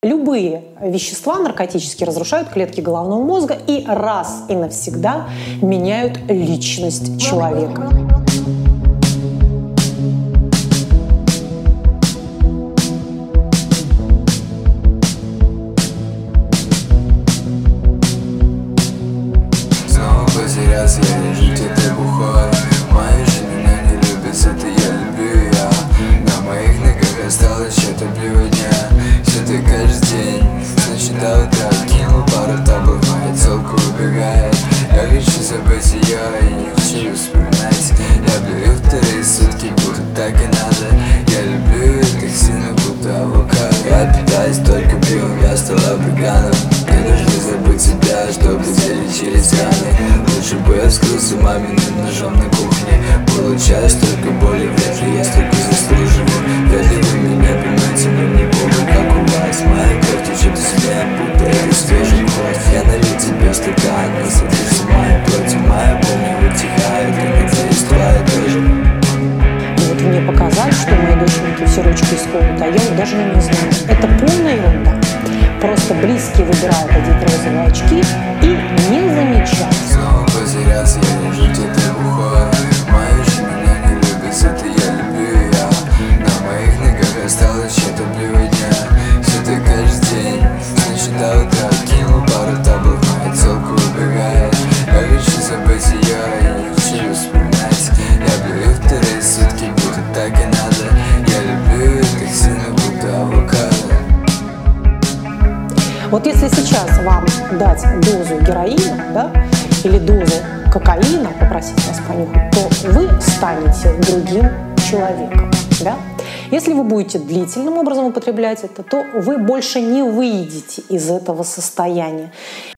Любые вещества наркотические разрушают клетки головного мозга и раз и навсегда меняют личность человека. Потерялся, я вижу, где-то бухой. Моя же меня не любит, это я люблю ее. На моих ногах осталось что-то блюдня. Все ты каждый день, значит до утра кинул пару таблок, моя целка убегает. Я хочу забыть ее и не хочу вспоминать. Я блюю вторые сутки, будто так и надо. Я люблю ее так сильно, будто авокадо. Я питаюсь только пивом, я стала веганом. Мне нужно забыть себя, чтобы залечились раны. Лучше бы я вскрылся маминым ножом на кухне. Получаю столько боли, вряд ли я столько заслуживаю. Вряд ли вы меня поймете, но мне похуй, как у вас. Моя кровь течет из меня, будто это свежий кровь. Я налью тебе стакан, не садись с моей плоти. Моя боль не вытекает, и надеюсь, твоя тоже. Вот мне показали, что у моей доченьки все ручки исколоты, а я даже не знаю. Это полная ерунда. Просто близкие выбирают одеть розовые очки и не замечают. Снова потерялся, я вижу, где-то бухой. Моя же меня не любит, это я люблю ее. На моих ногах осталось что-то блюдня. Все ты каждый день, значит до утра кинул пару таблок, моя целка убегает. Я хочу забыть ее и не хочу вспоминать. Я блюю вторые сутки, будто так и надо. Я люблю ее так сильно, будто авокадо. Вот если сейчас вам дать дозу героина, да, или дозу кокаина, попросить вас понюхать, то вы станете другим человеком. Да? Если вы будете длительным образом употреблять это, то вы больше не выйдете из этого состояния.